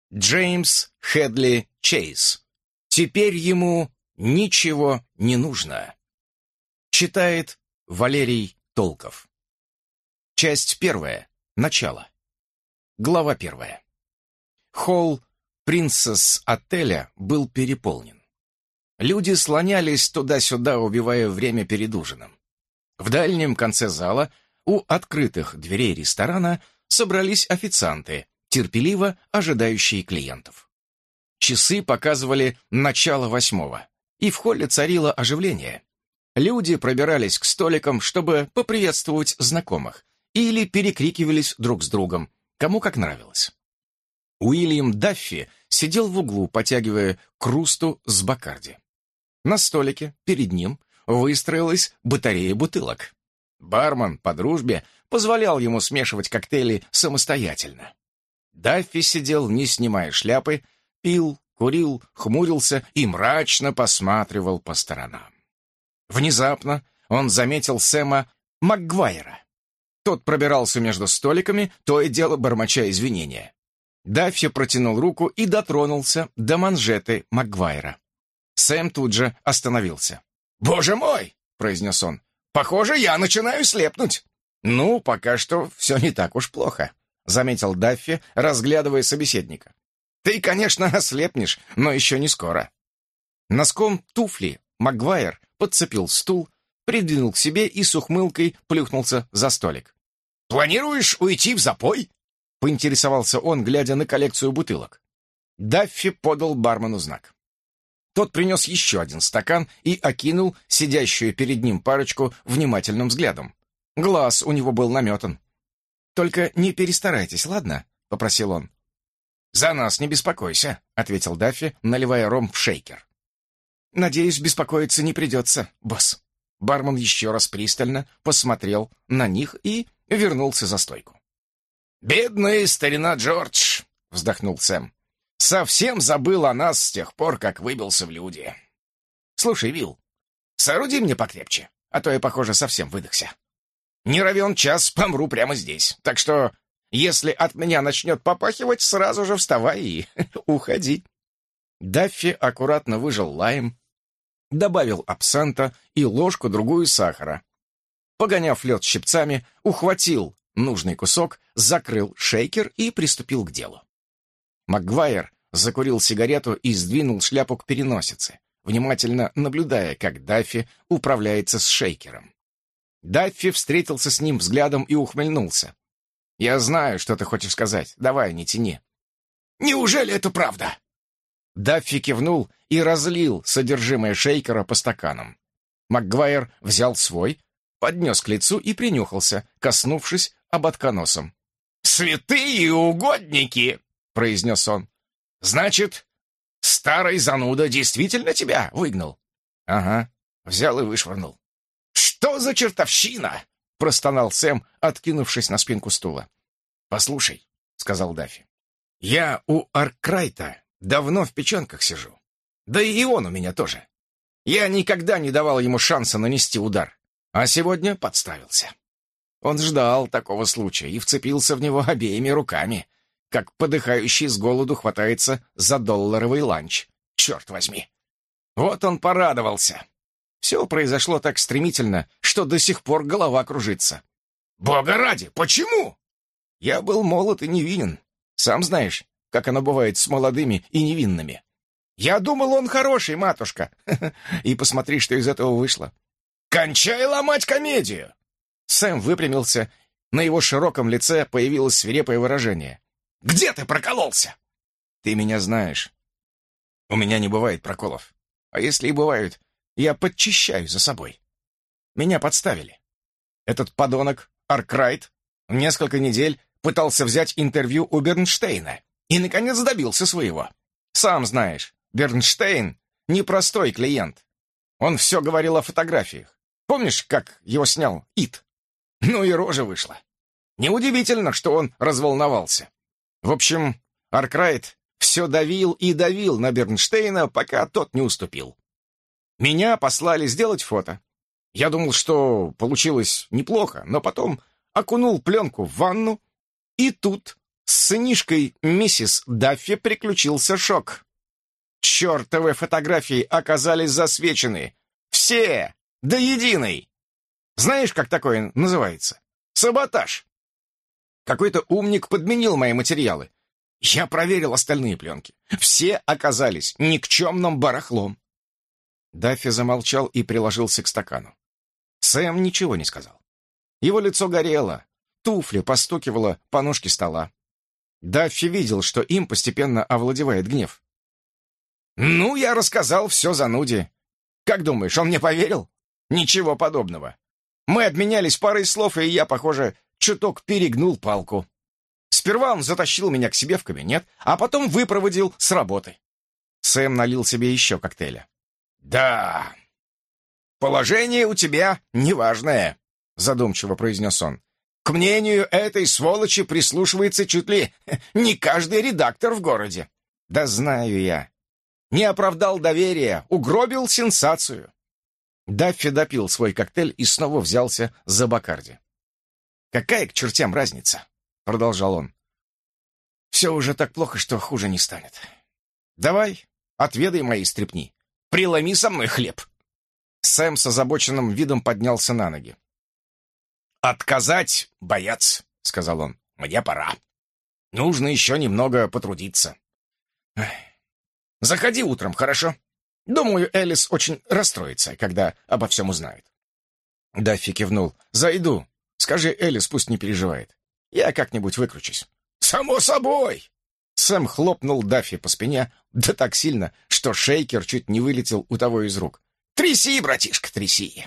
Джеймс Хедли Чейз. Теперь ему ничего не нужно. Читает Валерий Толков. Часть 1. Начало. Глава 1. Холл принцесс-отеля был переполнен. Люди слонялись туда-сюда, убивая время перед ужином. В дальнем конце зала, у открытых дверей ресторана, собрались официанты, терпеливо ожидающие клиентов. Часы показывали начало 8, и в холле царило оживление. Люди пробирались к столикам, чтобы поприветствовать знакомых, или перекрикивались друг с другом, кому как нравилось. Уильям Даффи сидел в углу, потягивая крусту с Бакарди. На столике перед ним выстроилась батарея бутылок. Бармен по дружбе позволял ему смешивать коктейли самостоятельно. Даффи сидел, не снимая шляпы, пил, курил, хмурился и мрачно посматривал по сторонам. Внезапно он заметил Сэма Макгвайра. Тот пробирался между столиками, то и дело бормоча извинения. Даффи протянул руку и дотронулся до манжеты Макгвайра. Сэм тут же остановился. «Боже мой!» — произнес он. «Похоже, я начинаю слепнуть». «Ну, пока что все не так уж плохо», — заметил Даффи, разглядывая собеседника. «Ты, конечно, ослепнешь, но еще не скоро». Носком туфли Макгвайр подцепил стул, придвинул к себе и с ухмылкой плюхнулся за столик. «Планируешь уйти в запой?» — поинтересовался он, глядя на коллекцию бутылок. Даффи подал бармену знак. Тот принес еще один стакан и окинул сидящую перед ним парочку внимательным взглядом. Глаз у него был наметан. «Только не перестарайтесь, ладно?» — попросил он. «За нас не беспокойся», — ответил Даффи, наливая ром в шейкер. «Надеюсь, беспокоиться не придется, босс». Бармен еще раз пристально посмотрел на них и вернулся за стойку. «Бедный старина Джордж», — вздохнул Сэм. «Совсем забыл о нас с тех пор, как выбился в люди. Слушай, Вилл, сооруди мне покрепче, а то я, похоже, совсем выдохся. Не равен час, помру прямо здесь, так что, если от меня начнет попахивать, сразу же вставай и уходи». Даффи аккуратно выжал лайм, добавил абсента и ложку-другую сахара. Погоняв лед щипцами, ухватил нужный кусок, закрыл шейкер и приступил к делу. Макгвайр закурил сигарету и сдвинул шляпу к переносице, внимательно наблюдая, как Даффи управляется с шейкером. Даффи встретился с ним взглядом и ухмыльнулся. «Я знаю, что ты хочешь сказать. Давай, не тяни». «Неужели это правда?» Даффи кивнул и разлил содержимое шейкера по стаканам. Макгвайр взял свой, поднес к лицу и принюхался, коснувшись ободка носом. «Святые угодники!» — произнес он. «Значит, старый зануда действительно тебя выгнал?» «Ага, взял и вышвырнул». «Что за чертовщина?» — простонал Сэм, откинувшись на спинку стула. «Послушай», — сказал Даффи, — «я у Аркрайта давно в печенках сижу. Да и он у меня тоже. Я никогда не давал ему шанса нанести удар, а сегодня подставился. Он ждал такого случая и вцепился в него обеими руками, как подыхающий с голоду хватается за долларовый ланч. Черт возьми! Вот он порадовался. Все произошло так стремительно, что до сих пор голова кружится. Бога ради, почему? Я был молод и невинен. Сам знаешь, как оно бывает с молодыми и невинными. Я думал, он хороший, матушка. И посмотри, что из этого вышло. Кончай ломать комедию! Сэм выпрямился. На его широком лице появилось свирепое выражение. «Где ты прокололся?» «Ты меня знаешь. У меня не бывает проколов. А если и бывают, я подчищаю за собой. Меня подставили. Этот подонок, Аркрайт, несколько недель пытался взять интервью у Бернштейна и, наконец, добился своего. Сам знаешь, Бернштейн — непростой клиент. Он все говорил о фотографиях. Помнишь, как его снял Ит? Ну и рожа вышла. Неудивительно, что он разволновался. В общем, Аркрайт все давил и давил на Бернштейна, пока тот не уступил. Меня послали сделать фото. Я думал, что получилось неплохо, но потом окунул пленку в ванну, и тут С сынишкой миссис Даффи приключился шок. Чертовы фотографии оказались засвечены. Все, до единой. Знаешь, как такое называется? Саботаж. Какой-то умник подменил мои материалы. Я проверил остальные пленки. Все оказались никчемным барахлом. Даффи замолчал и приложился к стакану. Сэм ничего не сказал. Его лицо горело, туфля постукивала по ножке стола. Даффи видел, что им постепенно овладевает гнев. «Ну, я рассказал все зануде. Как думаешь, он мне поверил? Ничего подобного. Мы обменялись парой слов, и я, похоже, чуток перегнул палку. Сперва он затащил меня к себе в кабинет, а потом выпроводил с работы». Сэм налил себе еще коктейля. «Да, положение у тебя неважное», — задумчиво произнес он. «К мнению этой сволочи прислушивается чуть ли не каждый редактор в городе». «Да знаю я. Не оправдал доверия, угробил сенсацию». Даффи допил свой коктейль и снова взялся за Бакарди. «Какая к чертям разница?» — продолжал он. «Все уже так плохо, что хуже не станет. Давай, отведай мои стряпни. Преломи со мной хлеб». Сэм с озабоченным видом поднялся на ноги. «Отказать бояться», — сказал он. «Мне пора. Нужно еще немного потрудиться. Заходи утром, хорошо? Думаю, Элис очень расстроится, когда обо всем узнает». Даффи кивнул. «Зайду. Скажи Элис, пусть не переживает. Я как-нибудь выкручусь». «Само собой!» Сэм хлопнул Даффи по спине, да так сильно, что шейкер чуть не вылетел у того из рук. «Тряси, братишка, тряси!»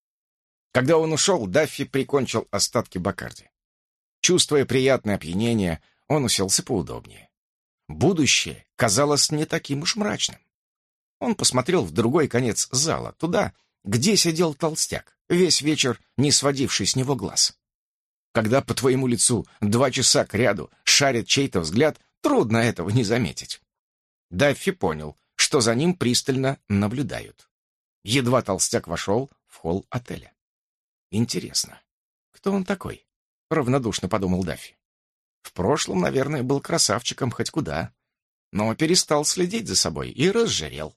Когда он ушел, Даффи прикончил остатки Бакарди. Чувствуя приятное опьянение, он уселся поудобнее. Будущее казалось не таким уж мрачным. Он посмотрел в другой конец зала, туда, где сидел толстяк, весь вечер не сводивший с него глаз. Когда по твоему лицу 2 часа кряду шарит чей-то взгляд, трудно этого не заметить. Даффи понял, что за ним пристально наблюдают. Едва толстяк вошел в холл отеля. «Интересно, кто он такой?» — равнодушно подумал Даффи. В прошлом, наверное, был красавчиком хоть куда, но перестал следить за собой и разжирел.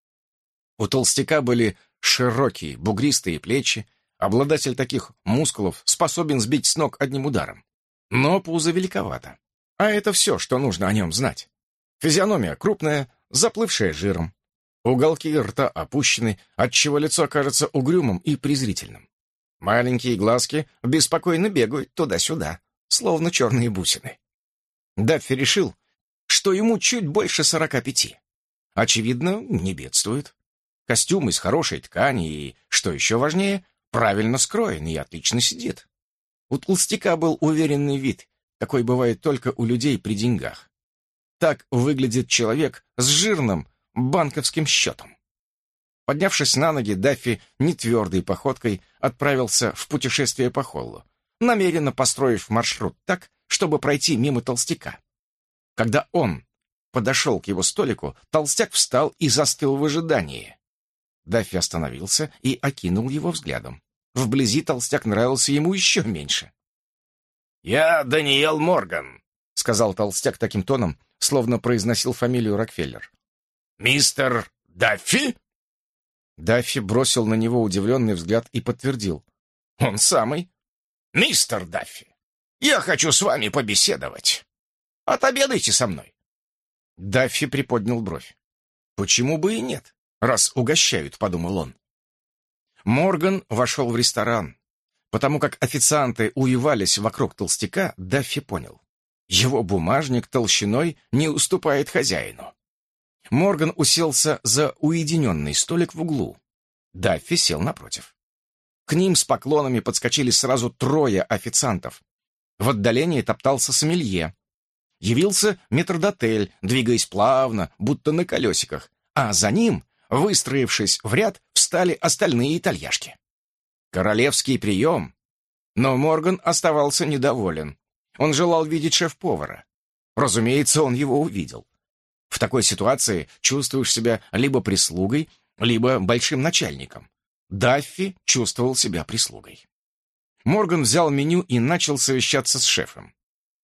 У толстяка были широкие, бугристые плечи, обладатель таких мускулов способен сбить с ног одним ударом. Но пузо великовато. А это все, что нужно о нем знать. Физиономия крупная, заплывшая жиром. Уголки рта опущены, отчего лицо кажется угрюмым и презрительным. Маленькие глазки беспокойно бегают туда-сюда, словно черные бусины. Даффи решил, что ему чуть больше 45. Очевидно, не бедствует. Костюм из хорошей ткани и, что еще важнее, правильно скроен и отлично сидит. У толстяка был уверенный вид, какой бывает только у людей при деньгах. Так выглядит человек с жирным банковским счетом. Поднявшись на ноги, Даффи нетвердой походкой отправился в путешествие по холлу, намеренно построив маршрут так, чтобы пройти мимо толстяка. Когда он подошел к его столику, толстяк встал и застыл в ожидании. Даффи остановился и окинул его взглядом. Вблизи толстяк нравился ему еще меньше. «Я Даниэл Морган», — сказал толстяк таким тоном, словно произносил фамилию Рокфеллер. «Мистер Даффи?» Даффи бросил на него удивленный взгляд и подтвердил. «Он самый. Мистер Даффи, я хочу с вами побеседовать. Отобедайте со мной». Даффи приподнял бровь. «Почему бы и нет, раз угощают», — подумал он. Морган вошел в ресторан. Потому как официанты увивались вокруг толстяка, Даффи понял. Его бумажник толщиной не уступает хозяину. Морган уселся за уединенный столик в углу. Даффи сел напротив. К ним с поклонами подскочили сразу 3 официантов. В отдалении топтался сомелье. Явился метрдотель, двигаясь плавно, будто на колесиках, а за ним, выстроившись в ряд, встали остальные итальяшки. Королевский прием. Но Морган оставался недоволен. Он желал видеть шеф-повара. Разумеется, он его увидел. В такой ситуации чувствуешь себя либо прислугой, либо большим начальником. Даффи чувствовал себя прислугой. Морган взял меню и начал совещаться с шефом.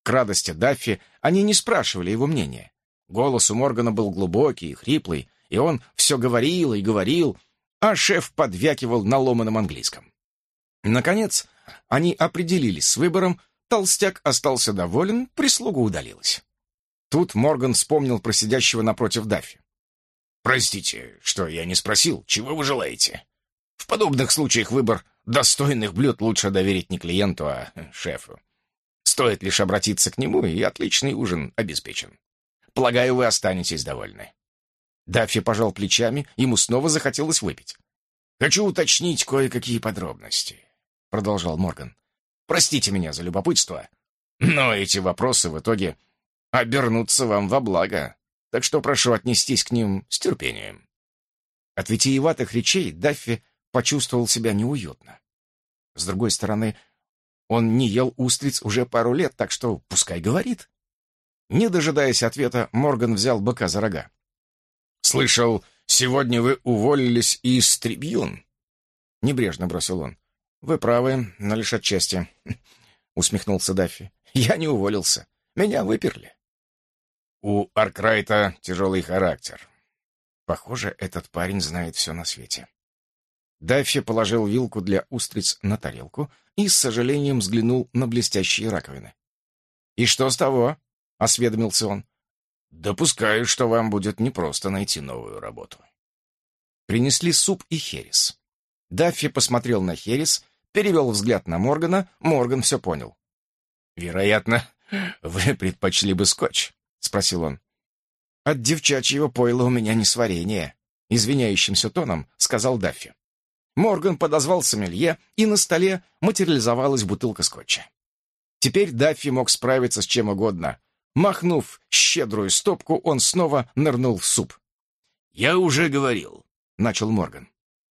К радости Даффи они не спрашивали его мнения. Голос у Моргана был глубокий и хриплый, и он все говорил и говорил, а шеф подвякивал на ломаном английском. Наконец, они определились с выбором, толстяк остался доволен, прислуга удалилась. Тут Морган вспомнил про сидящего напротив Даффи. «Простите, что я не спросил, чего вы желаете? В подобных случаях выбор достойных блюд лучше доверить не клиенту, а шефу. Стоит лишь обратиться к нему, и отличный ужин обеспечен. Полагаю, вы останетесь довольны». Даффи пожал плечами, ему снова захотелось выпить. «Хочу уточнить кое-какие подробности», — продолжал Морган. «Простите меня за любопытство, но эти вопросы в итоге обернутся вам во благо, так что прошу отнестись к ним с терпением». От витиеватых речей Даффи почувствовал себя неуютно. С другой стороны, он не ел устриц уже пару лет, так что пускай говорит. Не дожидаясь ответа, Морган взял быка за рога. «Слышал, сегодня вы уволились из Трибьюн?» Небрежно бросил он. «Вы правы, но лишь отчасти», — усмехнулся Даффи. «Я не уволился. Меня выперли». «У Аркрайта тяжелый характер. Похоже, этот парень знает все на свете». Даффи положил вилку для устриц на тарелку и с сожалением взглянул на блестящие раковины. «И что с того?» — осведомился он. «Допускаю, что вам будет непросто найти новую работу». Принесли суп и херес. Даффи посмотрел на херес, перевел взгляд на Моргана. Морган все понял. «Вероятно, вы предпочли бы скотч?» — спросил он. «От девчачьего пойла у меня несварение», — извиняющимся тоном сказал Даффи. Морган подозвал сомелье, и на столе материализовалась бутылка скотча. Теперь Даффи мог справиться с чем угодно. Махнув щедрую стопку, он снова нырнул в суп. «Я уже говорил», — начал Морган.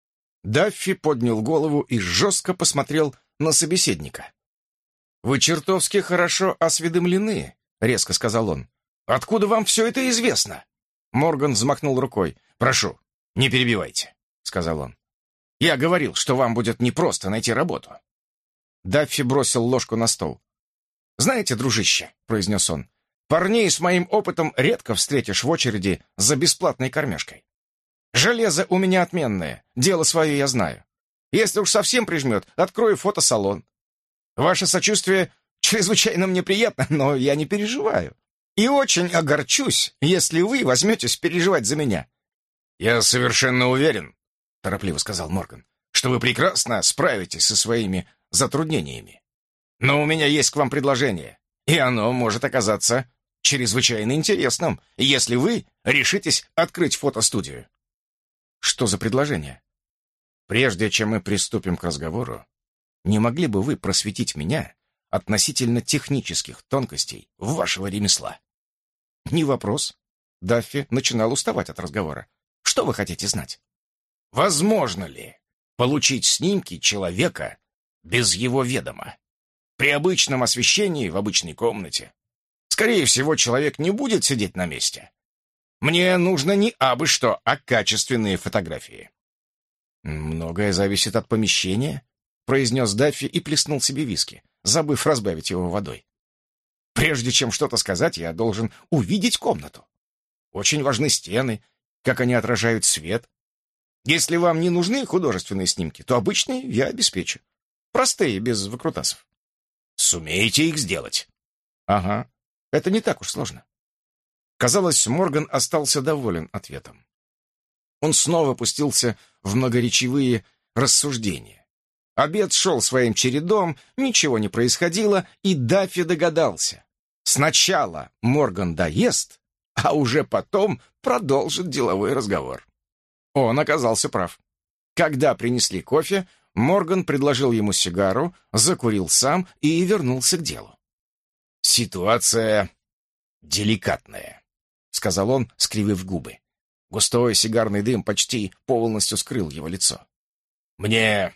Даффи поднял голову и жестко посмотрел на собеседника. «Вы чертовски хорошо осведомлены», — резко сказал он. «Откуда вам все это известно?» Морган взмахнул рукой. «Прошу, не перебивайте», — сказал он. «Я говорил, что вам будет непросто найти работу». Даффи бросил ложку на стол. «Знаете, дружище», — произнес он, — «парней с моим опытом редко встретишь в очереди за бесплатной кормежкой. Железо у меня отменное, дело свое я знаю. Если уж совсем прижмет, открою фотосалон. Ваше сочувствие чрезвычайно мне приятно, но я не переживаю. И очень огорчусь, если вы возьметесь переживать за меня». «Я совершенно уверен», — торопливо сказал Морган, «что вы прекрасно справитесь со своими затруднениями. Но у меня есть к вам предложение, и оно может оказаться чрезвычайно интересным, если вы решитесь открыть фотостудию». «Что за предложение?» «Прежде чем мы приступим к разговору, не могли бы вы просветить меня относительно технических тонкостей вашего ремесла?» «Не вопрос». Даффи начинал уставать от разговора. «Что вы хотите знать?» «Возможно ли получить снимки человека без его ведома? При обычном освещении в обычной комнате. Скорее всего, человек не будет сидеть на месте. Мне нужно не абы что, а качественные фотографии». «Многое зависит от помещения», — произнес Даффи и плеснул себе виски, забыв разбавить его водой. «Прежде чем что-то сказать, я должен увидеть комнату. Очень важны стены, как они отражают свет. Если вам не нужны художественные снимки, то обычные я обеспечу. Простые, без выкрутасов». «Сумеете их сделать?» «Ага, это не так уж сложно». Казалось, Морган остался доволен ответом. Он снова пустился в многоречивые рассуждения. Обед шел своим чередом, ничего не происходило, и Даффи догадался. Сначала Морган доест, а уже потом продолжит деловой разговор. Он оказался прав. Когда принесли кофе, Морган предложил ему сигару, закурил сам и вернулся к делу. «Ситуация деликатная», — сказал он, скривив губы. Густой сигарный дым почти полностью скрыл его лицо. «Мне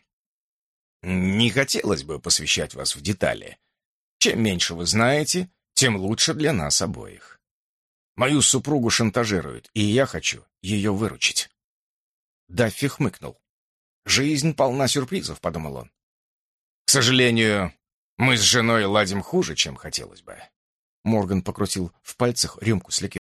не хотелось бы посвящать вас в детали. Чем меньше вы знаете, тем лучше для нас обоих. Мою супругу шантажируют, и я хочу ее выручить». Даффи хмыкнул. «Жизнь полна сюрпризов», — подумал он. «К сожалению, мы с женой ладим хуже, чем хотелось бы. Морган покрутил в пальцах рюмку с ликером.